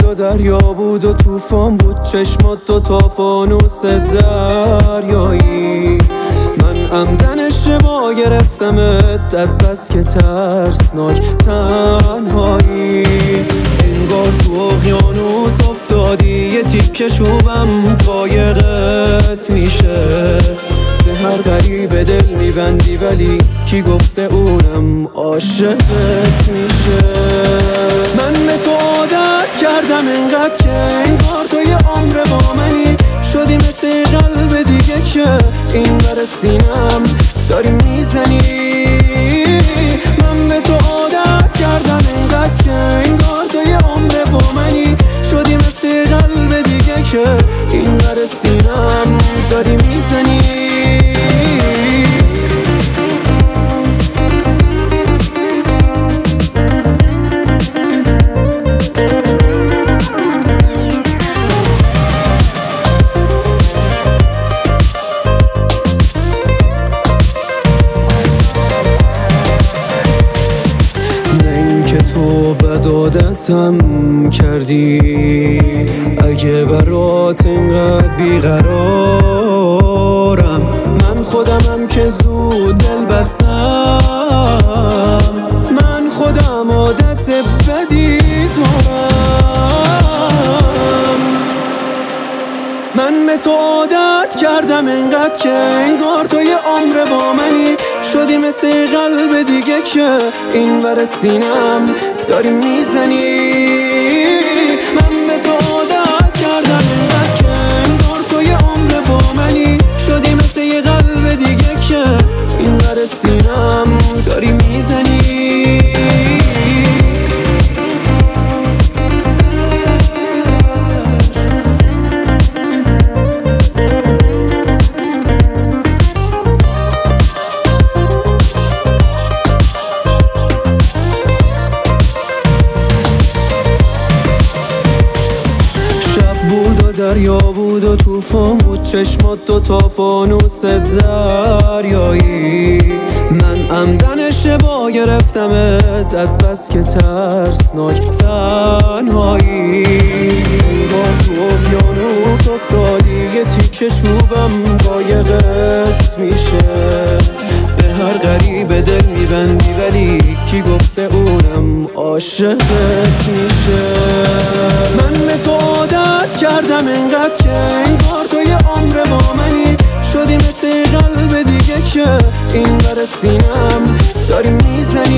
و دریا بود و طوفان بود، چشمات دوتا فانوس دریایی. من عمدن اشتباه گرفتمت از بس که ترسناک تنهایی. انگار تو اقیانوس افتادی، یه تیکه چوبم قایقت میشه. به هر غریب دل میبندی ولی کی گفته اونم عاشقت میشه. من به تو عادت کردم انقدر که انگار تو یه عمر با منی. شدی مثل قلب دیگه که این ور سینم داری میزنی. من به تو عادت کردم انقدر که انگار تو یه عمر با منی. شدی مثل قلب دیگه که این ور سینم داری میزنی. تو بد عادتم کردی، اگه برات اینقدر بیقرارم. من خودمم که زود دل بستم، من خودم عادت بدی دارم. من به تو عادت کردم انقدر که انگار تو یه عمر با منی. شدی مثل قلب دیگه که این ور سینم داری میزنی. من به تو عادت کردم انقدر که انگار تو یه عمر با منی. شدی مثل یه قلب دیگه که این ور سینم داری میزنی. دریا بود و طوفان بود، چشمات دوتا فانوس دریایی. من عمدن اشتباه گرفتمت از بس که ترسناک تنهایی. انگار تو اقیانوس افتادی، یه تیکه چوبم قایقت میشه. به هر غریب دل میبندی ولی کی گفته اونم عاشقت میشه. من به تو عادت کردم انقدر که انگار تو یه عمر با منی. شدی مثل قلب دیگه که این ور سینم داری میزنی.